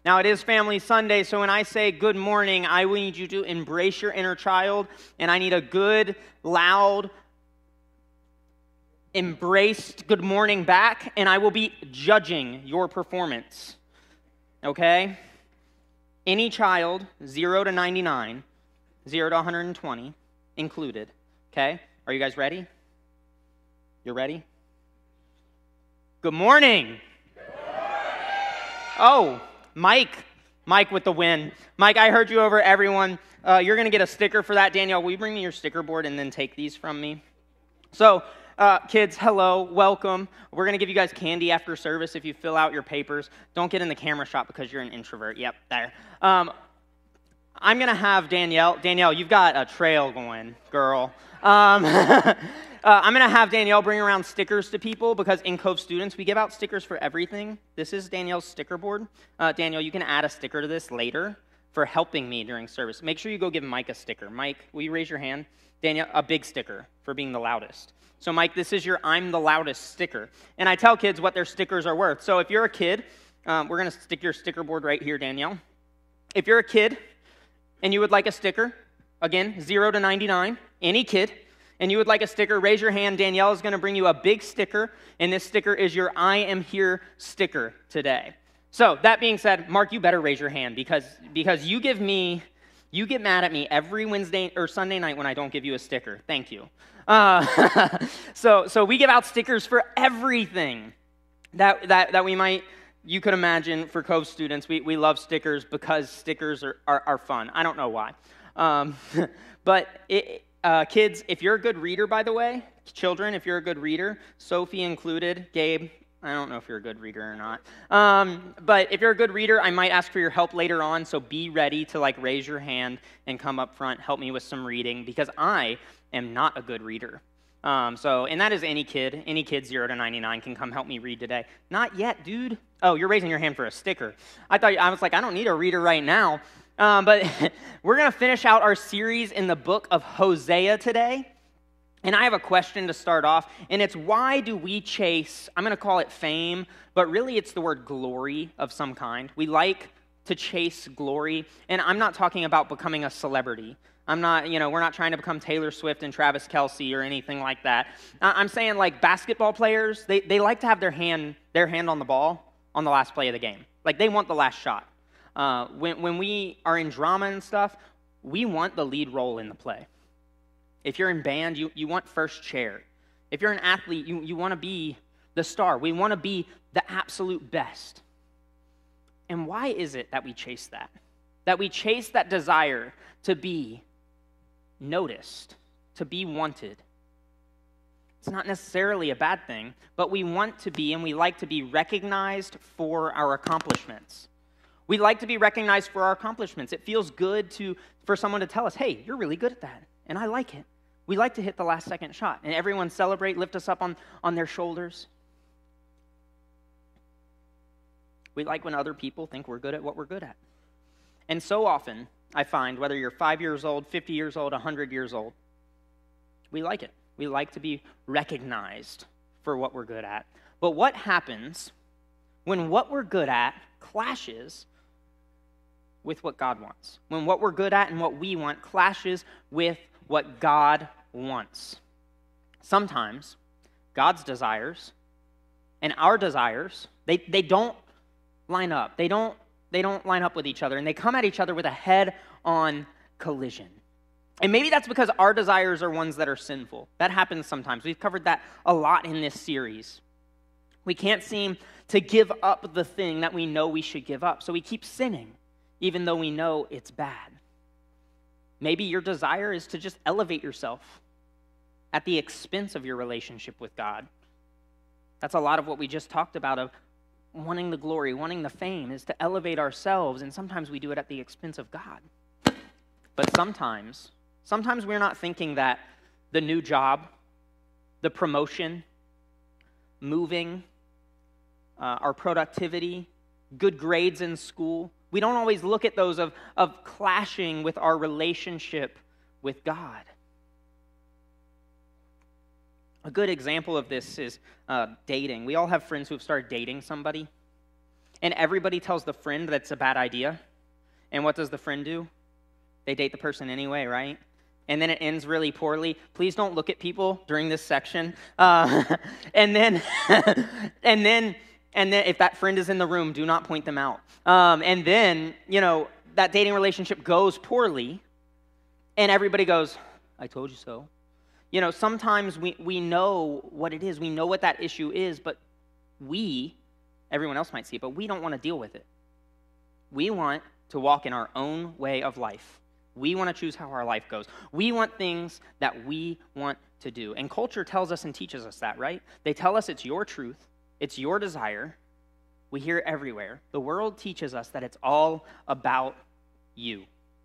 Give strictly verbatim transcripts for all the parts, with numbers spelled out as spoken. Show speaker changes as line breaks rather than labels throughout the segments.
Now, it is Family Sunday, so when I say good morning, I need you to embrace your inner child, and I need a good, loud, embraced good morning back, and I will be judging your performance, okay? Any child, zero to ninety-nine, zero to one hundred twenty, included, okay? Are you guys ready? You're ready? Good morning.
Good morning.
Oh, Mike. Mike with the win. Mike, I heard you over everyone. Uh, you're going to get a sticker for that. Danielle, will you bring me your sticker board and then take these from me? So, uh, kids, hello, welcome. We're going to give you guys candy after service if you fill out your papers. Don't get in the camera shot because you're an introvert. Yep, there. Um, I'm going to have Danielle. Danielle, you've got a trail going, girl. Um, uh, I'm going to have Danielle bring around stickers to people because in Cove Students, we give out stickers for everything. This is Danielle's sticker board. Uh, Danielle, you can add a sticker to this later for helping me during service. Make sure you go give Mike a sticker. Mike, will you raise your hand? Danielle, a big sticker for being the loudest. So, Mike, this is your I'm the loudest sticker. And I tell kids what their stickers are worth. So if you're a kid, um, we're going to stick your sticker board right here, Danielle. If you're a kid and you would like a sticker, again, zero to ninety-nine, any kid, and you would like a sticker, raise your hand. Danielle is going to bring you a big sticker, and this sticker is your I am here sticker today. So that being said, Mark, you better raise your hand because, because you give me, you get mad at me every Wednesday or Sunday night when I don't give you a sticker. Thank you. Uh, so, so we give out stickers for everything that, that, that we might, you could imagine for Cove Students. We, we love stickers because stickers are, are, are fun. I don't know why. Um, but it, uh, kids, if you're a good reader, by the way, children, if you're a good reader, Sophie included, Gabe, I don't know if you're a good reader or not. Um, but if you're a good reader, I might ask for your help later on, so be ready to like raise your hand and come up front, help me with some reading, because I am not a good reader. Um, so, and that is any kid, any kid zero to ninety-nine can come help me read today. Not yet, dude. Oh, you're raising your hand for a sticker. I thought, I was like, I don't need a reader right now. Um, but we're going to finish out our series in the book of Hosea today. And I have a question to start off, and it's why do we chase, I'm going to call it fame, but really it's the word glory of some kind. We like to chase glory, and I'm not talking about becoming a celebrity. I'm not, you know, we're not trying to become Taylor Swift and Travis Kelce or anything like that. I'm saying like basketball players, they, they like to have their hand, their hand on the ball on the last play of the game. Like they want the last shot. Uh, when, when we are in drama and stuff, we want the lead role in the play. If you're in band, you, you want first chair. If you're an athlete, you, you want to be the star. We want to be the absolute best. And why is it that we chase that? That we chase that desire to be noticed, to be wanted. It's not necessarily a bad thing, but we want to be and we like to be recognized for our accomplishments. We like to be recognized for our accomplishments. It feels good to for someone to tell us, hey, you're really good at that, and I like it. We like to hit the last second shot, and everyone celebrate, lift us up on, on their shoulders. We like when other people think we're good at what we're good at. And so often, I find, whether you're five years old, fifty years old, one hundred years old, we like it. We like to be recognized for what we're good at. But what happens when what we're good at clashes with what God wants? When what we're good at and what we want clashes with what God wants. Sometimes God's desires and our desires, they, they don't line up. They don't, they don't line up with each other, and they come at each other with a head-on collision. And maybe that's because our desires are ones that are sinful. That happens sometimes. We've covered that a lot in this series. We can't seem to give up the thing that we know we should give up. So we keep sinning, even though we know it's bad. Maybe your desire is to just elevate yourself at the expense of your relationship with God. That's a lot of what we just talked about of wanting the glory, wanting the fame, is to elevate ourselves, and sometimes we do it at the expense of God. But sometimes, sometimes we're not thinking that the new job, the promotion, moving, uh, our productivity, good grades in school, we don't always look at those of, of clashing with our relationship with God. A good example of this is uh, dating. We all have friends who have started dating somebody. and everybody tells the friend that's a bad idea. And what does the friend do? They date the person anyway, right? And then it ends really poorly. Please don't look at people during this section. Uh, and then, and then, and then, if that friend is in the room, do not point them out. Um, and then, you know, that dating relationship goes poorly, and everybody goes, "I told you so." You know, sometimes we we know what it is. We know what that issue is, but we, everyone else might see it, but we don't want to deal with it. We want to walk in our own way of life. We want to choose how our life goes. We want things that we want to do. And culture tells us and teaches us that, right? They tell us it's your truth. It's your desire. We hear it everywhere. The world teaches us that it's all about you.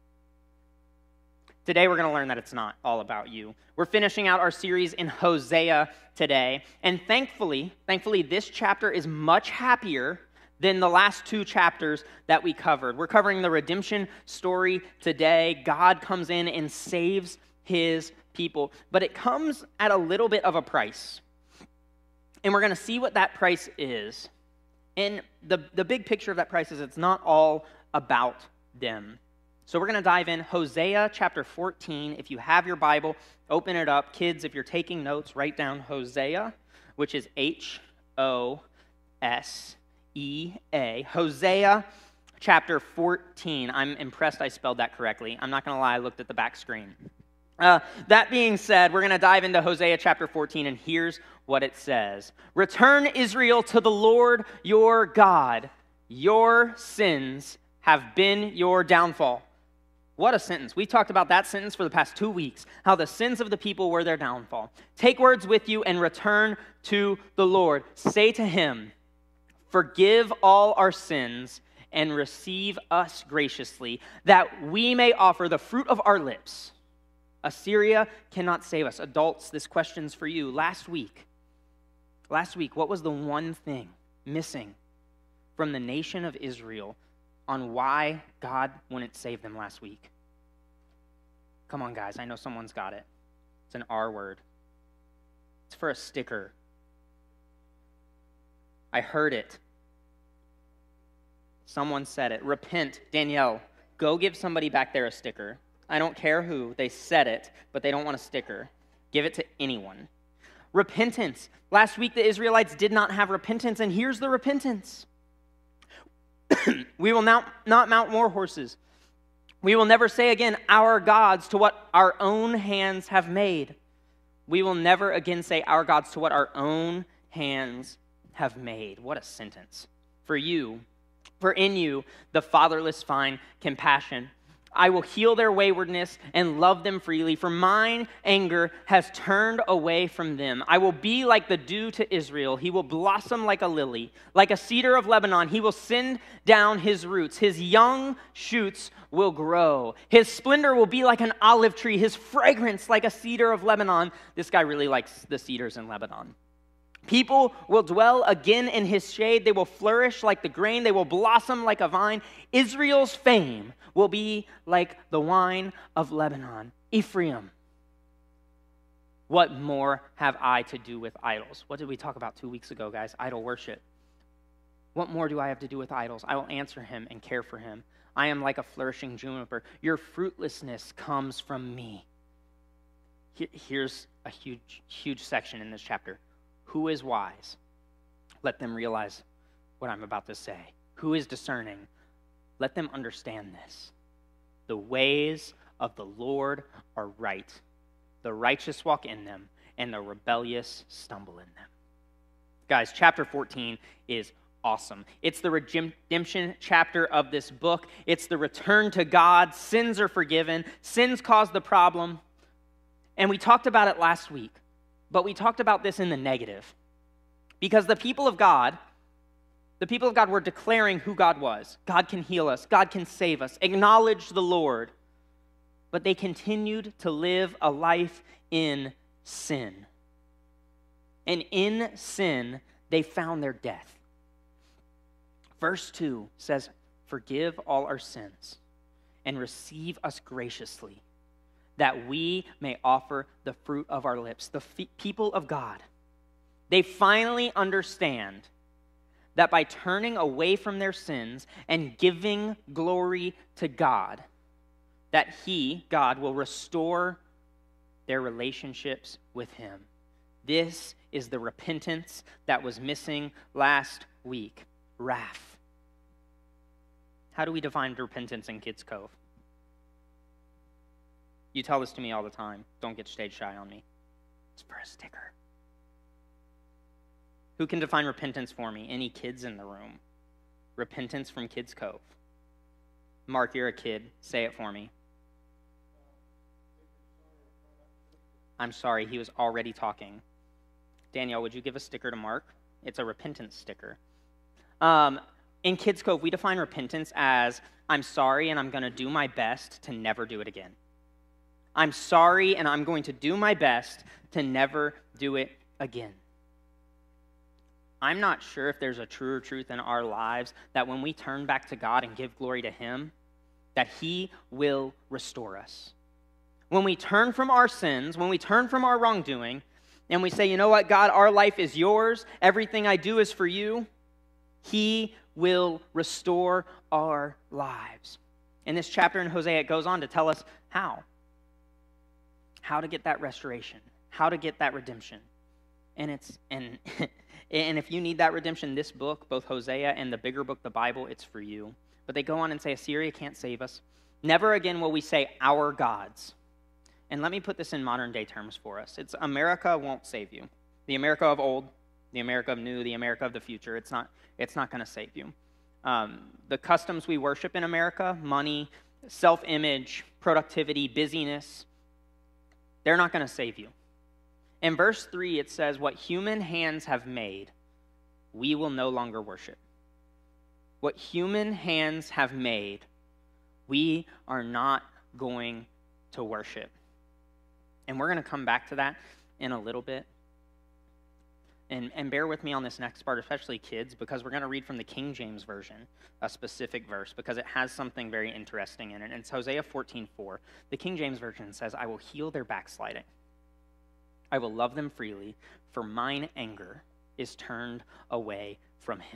Today we're going to learn that it's not all about you. We're finishing out our series in Hosea today. And thankfully, thankfully this chapter is much happier than the last two chapters that we covered. We're covering the redemption story today. God comes in and saves his people. But it comes at a little bit of a price. And we're going to see what that price is. And the, the big picture of that price is it's not all about them. So we're going to dive in. Hosea chapter fourteen. If you have your Bible, open it up. Kids, if you're taking notes, write down Hosea, which is H O S E A. Hosea chapter fourteen. I'm impressed I spelled that correctly. I'm not going to lie, I looked at the back screen. Uh, that being said, we're going to dive into Hosea chapter fourteen, and here's what it says. Return, Israel, to the Lord your God. Your sins have been your downfall. What a sentence. We talked about that sentence for the past two weeks, how the sins of the people were their downfall. Take words with you and return to the Lord. Say to him, forgive all our sins and receive us graciously, that we may offer the fruit of our lips. Assyria cannot save us. Adults, this question's for you. Last week, last week, what was the one thing missing from the nation of Israel on why God wouldn't save them last week? Come on, guys. I know someone's got it. It's an R word. It's for a sticker. I heard it. Someone said it. Repent. Danielle, go give somebody back there a sticker. I don't care who. They said it, but they don't want a sticker. Give it to anyone. Repentance. Last week, the Israelites did not have repentance, and here's the repentance. We will now not mount more horses. We will never say again, our gods, to what our own hands have made. We will never again say, our gods, to what our own hands have made. What a sentence. For you, for in you, the fatherless find compassion. I will heal their waywardness and love them freely, for mine anger has turned away from them. I will be like the dew to Israel. He will blossom like a lily. Like a cedar of Lebanon, he will send down his roots. His young shoots will grow. His splendor will be like an olive tree, his fragrance like a cedar of Lebanon. This guy really likes the cedars in Lebanon. People will dwell again in his shade. They will flourish like the grain. They will blossom like a vine. Israel's fame will be like the wine of Lebanon. Ephraim, what more have I to do with idols? What did we talk about two weeks ago, guys? Idol worship. What more do I have to do with idols? I will answer him and care for him. I am like a flourishing juniper. Your fruitlessness comes from me. Here's a huge, huge section in this chapter. Who is wise? Let them realize what I'm about to say. Who is discerning? Let them understand this. The ways of the Lord are right. The righteous walk in them, and the rebellious stumble in them. Guys, chapter fourteen is awesome. It's the redemption chapter of this book. It's the return to God. Sins are forgiven. Sins cause the problem. And we talked about it last week. But we talked about this in the negative. Because the people of God, the people of God were declaring who God was. God can heal us. God can save us. Acknowledge the Lord. But they continued to live a life in sin. And in sin, they found their death. Verse two says, forgive all our sins and receive us graciously, that we may offer the fruit of our lips. The f- people of God, they finally understand that by turning away from their sins and giving glory to God, that he, God, will restore their relationships with him. This is the repentance that was missing last week. Wrath. How do we define repentance in Kids Cove? You tell this to me all the time. Don't get stage shy on me. It's for a sticker. Who can define repentance for me? Any kids in the room? Repentance from Kids Cove. Mark, you're a kid. Say it for me. I'm sorry, he was already talking. Danielle, would you give a sticker to Mark? It's a repentance sticker. Um, in Kids Cove, we define repentance as, I'm sorry and I'm going to do my best to never do it again. I'm sorry and I'm going to do my best to never do it again. I'm not sure if there's a truer truth in our lives that when we turn back to God and give glory to him, that he will restore us. When we turn from our sins, when we turn from our wrongdoing, and we say, you know what, God, our life is yours, everything I do is for you, he will restore our lives. In this chapter in Hosea, it goes on to tell us how. How to get that restoration, how to get that redemption. And it's and and if you need that redemption, this book, both Hosea and the bigger book, the Bible, it's for you. But they go on and say, Assyria can't save us. Never again will we say our gods. And let me put this in modern day terms for us. It's America won't save you. The America of old, the America of new, the America of the future, it's not, it's not going to save you. Um, the customs we worship in America, money, self-image, productivity, busyness, they're not going to save you. In verse three, it says, what human hands have made, we will no longer worship. What human hands have made, we are not going to worship. And we're going to come back to that in a little bit. And, and bear with me on this next part, especially kids, because we're going to read from the King James Version, a specific verse, because it has something very interesting in it. And it's Hosea fourteen four. The King James Version says, I will heal their backsliding. I will love them freely, for mine anger is turned away from him.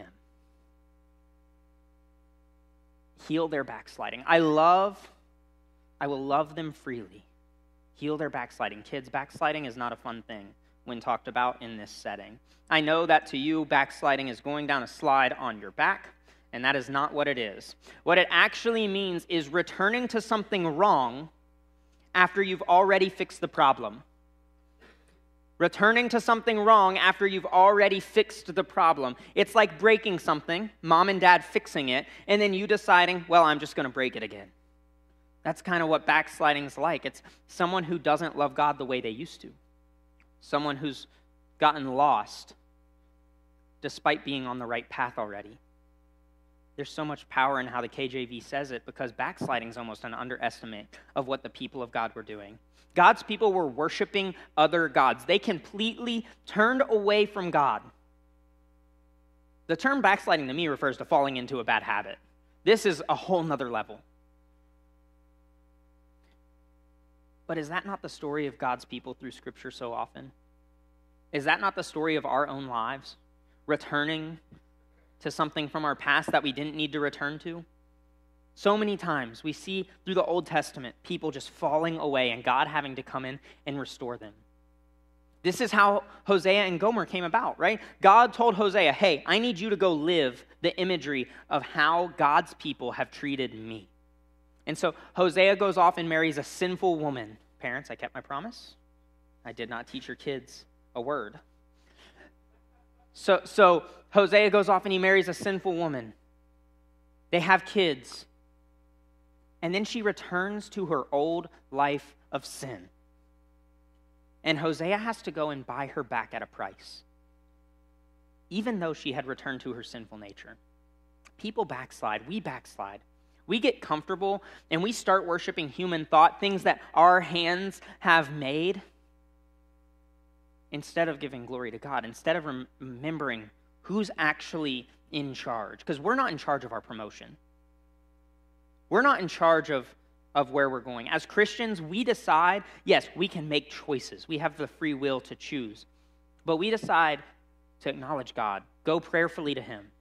Heal their backsliding. I love, I will love them freely. Heal their backsliding. Kids, backsliding is not a fun thing when talked about in this setting. I know that to you, backsliding is going down a slide on your back, and that is not what it is. What it actually means is returning to something wrong after you've already fixed the problem. Returning to something wrong after you've already fixed the problem. It's like breaking something, mom and dad fixing it, and then you deciding, well, I'm just going to break it again. That's kind of what backsliding is like. It's someone who doesn't love God the way they used to. Someone who's gotten lost despite being on the right path already. There's so much power in how the K J V says it because backsliding is almost an underestimate of what the people of God were doing. God's people were worshiping other gods. They completely turned away from God. The term backsliding to me refers to falling into a bad habit. This is a whole nother level. But is that not the story of God's people through Scripture so often? Is that not the story of our own lives? Returning to something from our past that we didn't need to return to? So many times we see through the Old Testament people just falling away and God having to come in and restore them. This is how Hosea and Gomer came about, right? God told Hosea, hey, I need you to go live the imagery of how God's people have treated me. And so Hosea goes off and marries a sinful woman. Parents, I kept my promise. I did not teach your kids a word. So, so Hosea goes off and he marries a sinful woman. They have kids. And then she returns to her old life of sin. And Hosea has to go and buy her back at a price, even though she had returned to her sinful nature. People backslide. We backslide. We get comfortable and we start worshiping human thought, things that our hands have made, instead of giving glory to God, instead of rem- remembering who's actually in charge. Because we're not in charge of our promotion. We're not in charge of, of where we're going. As Christians, we decide, yes, we can make choices. We have the free will to choose. But we decide to acknowledge God, go prayerfully to him,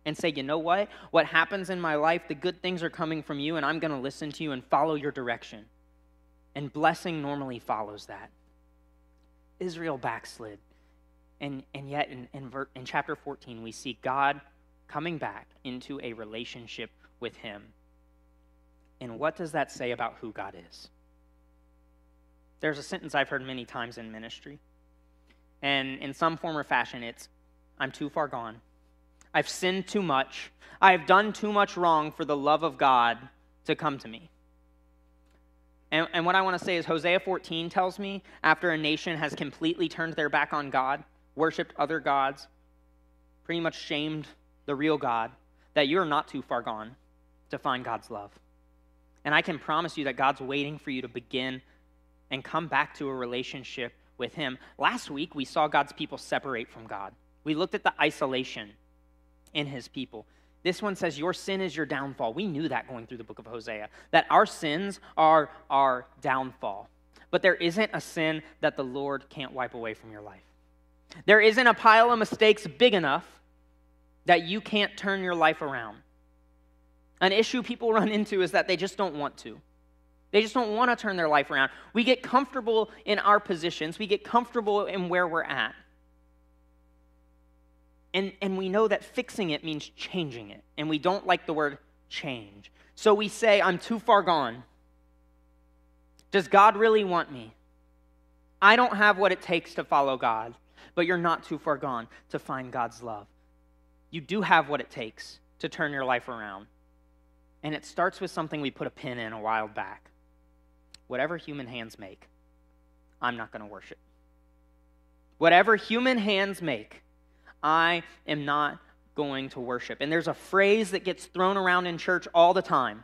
and say, you know what? What happens in my life, the good things are coming from you, and I'm going to listen to you and follow your direction. And blessing normally follows that. Israel backslid. And, and yet in, in, ver, in chapter fourteen, we see God coming back into a relationship with him. And what does that say about who God is? There's a sentence I've heard many times in ministry. And in some form or fashion, it's, I'm too far gone. I've sinned too much. I've done too much wrong for the love of God to come to me. And, and what I want to say is Hosea fourteen tells me after a nation has completely turned their back on God, worshipped other gods, pretty much shamed the real God, that you're not too far gone to find God's love. And I can promise you that God's waiting for you to begin and come back to a relationship with him. Last week, we saw God's people separate from God. We looked at the isolation in his people. This one says, your sin is your downfall. We knew that going through the book of Hosea, that our sins are our downfall. But there isn't a sin that the Lord can't wipe away from your life. There isn't a pile of mistakes big enough that you can't turn your life around. An issue people run into is that they just don't want to. They just don't want to turn their life around. We get comfortable in our positions. We get comfortable in where we're at. And, and we know that fixing it means changing it. And we don't like the word change. So we say, I'm too far gone. Does God really want me? I don't have what it takes to follow God, but you're not too far gone to find God's love. You do have what it takes to turn your life around. And it starts with something we put a pin in a while back. Whatever human hands make, I'm not going to worship. Whatever human hands make, I am not going to worship. And there's a phrase that gets thrown around in church all the time,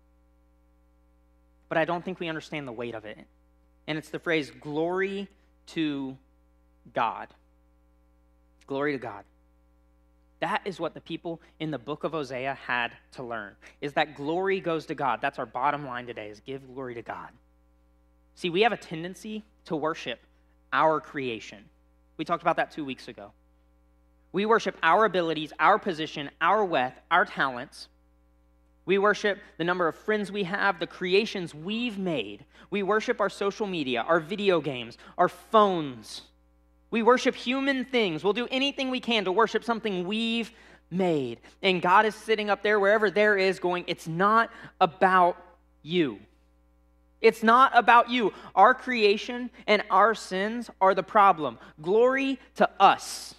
but I don't think we understand the weight of it. And it's the phrase, glory to God. Glory to God. That is what the people in the book of Hosea had to learn, is that glory goes to God. That's our bottom line today, is give glory to God. See, we have a tendency to worship our creation. We talked about that two weeks ago. We worship our abilities, our position, our wealth, our talents. We worship the number of friends we have, the creations we've made. We worship our social media, our video games, our phones. We worship human things. We'll do anything we can to worship something we've made. And God is sitting up there, wherever there is, going, it's not about you. It's not about you. Our creation and our sins are the problem. Glory to us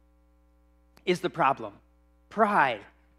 is the problem. Pride.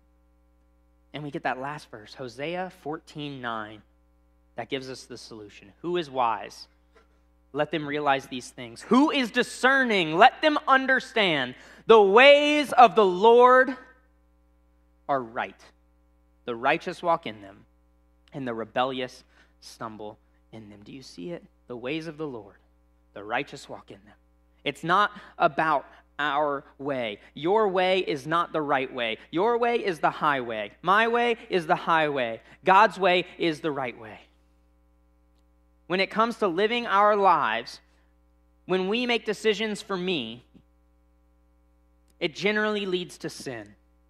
And we get that last verse, Hosea fourteen nine, that gives us the solution. Who is wise? Let them realize these things. Who is discerning? Let them understand. The ways of the Lord are right. The righteous walk in them, and the rebellious stumble in them. Do you see it? The ways of the Lord. The righteous walk in them. It's not about our way. Your way is not the right way. Your way is the highway. My way is the highway. God's way is the right way. When it comes to living our lives, when we make decisions for me, it generally leads to sin.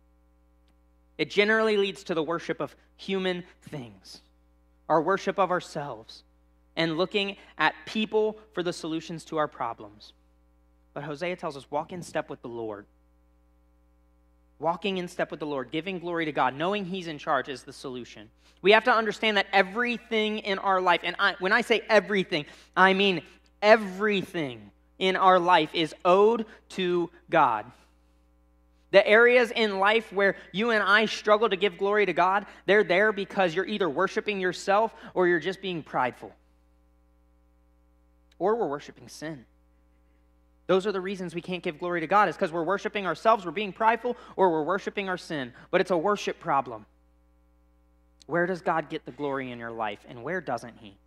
It generally leads to the worship of human things, our worship of ourselves, and looking at people for the solutions to our problems. But Hosea tells us, walk in step with the Lord. Walking in step with the Lord, giving glory to God, knowing he's in charge is the solution. We have to understand that everything in our life, and I, when I say everything, I mean everything in our life is owed to God. The areas in life where you and I struggle to give glory to God, they're there because you're either worshiping yourself or you're just being prideful. Or we're worshiping sin. Those are the reasons we can't give glory to God, is because we're worshiping ourselves, we're being prideful, or we're worshiping our sin. But it's a worship problem. Where does God get the glory in your life, and where doesn't he?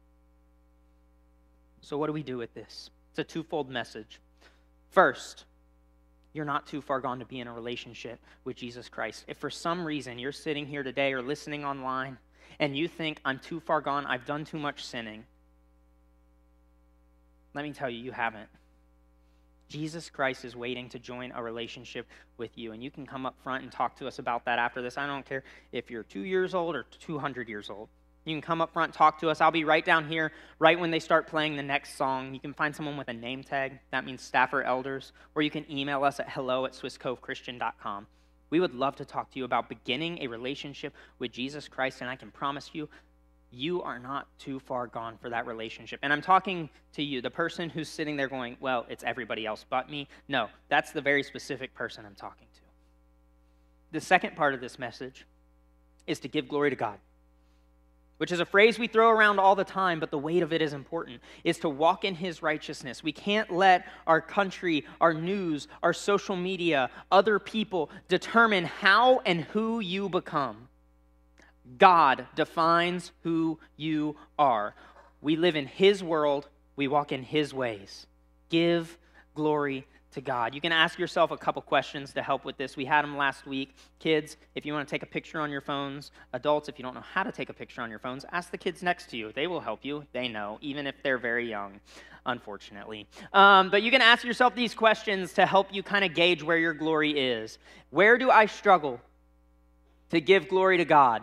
So what do we do with this? It's a twofold message. First, you're not too far gone to be in a relationship with Jesus Christ. If for some reason you're sitting here today or listening online, and you think, I'm too far gone, I've done too much sinning, let me tell you, you haven't. Jesus Christ is waiting to join a relationship with you. And you can come up front and talk to us about that after this. I don't care if you're two years old or two hundred years old. You can come up front, talk to us. I'll be right down here, right when they start playing the next song. You can find someone with a name tag. That means staff or elders. Or you can email us at hello at swiss cove christian dot com. We would love to talk to you about beginning a relationship with Jesus Christ, and I can promise you, you are not too far gone for that relationship. And I'm talking to you, the person who's sitting there going, well, it's everybody else but me. No, that's the very specific person I'm talking to. The second part of this message is to give glory to God, which is a phrase we throw around all the time, but the weight of it is important, is to walk in his righteousness. We can't let our country, our news, our social media, other people determine how and who you become. God defines who you are. We live in his world. We walk in his ways. Give glory to God. You can ask yourself a couple questions to help with this. We had them last week. Kids, if you want to take a picture on your phones. Adults, if you don't know how to take a picture on your phones, ask the kids next to you. They will help you. They know, even if they're very young, unfortunately. Um, but you can ask yourself these questions to help you kind of gauge where your glory is. Where do I struggle to give glory to God?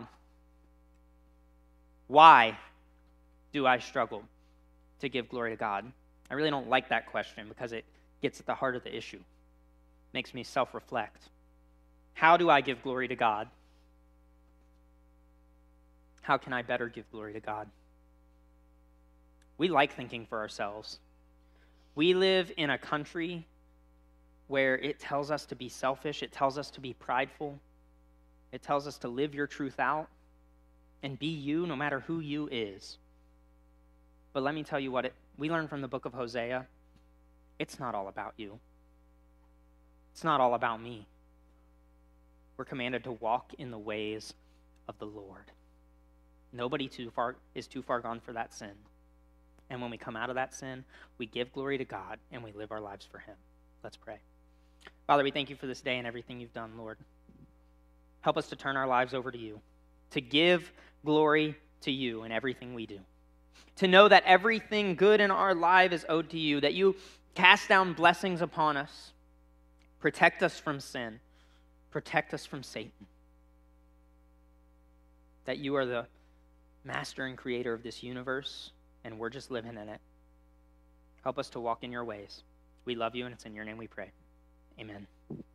Why do I struggle to give glory to God? I really don't like that question because it gets at the heart of the issue. Makes me self-reflect. How do I give glory to God? How can I better give glory to God? We like thinking for ourselves. We live in a country where it tells us to be selfish. It tells us to be prideful. It tells us to live your truth out and be you, no matter who you is. But let me tell you what it, we learn from the book of Hosea. It's not all about you. It's not all about me. We're commanded to walk in the ways of the Lord. Nobody too far is too far gone for that sin. And when we come out of that sin, we give glory to God and we live our lives for him. Let's pray. Father, we thank you for this day and everything you've done, Lord. Help us to turn our lives over to you, to give glory to you in everything we do, to know that everything good in our life is owed to you, that you cast down blessings upon us, protect us from sin, protect us from Satan, that you are the master and creator of this universe, and we're just living in it. Help us to walk in your ways. We love you, and it's in your name we pray. Amen.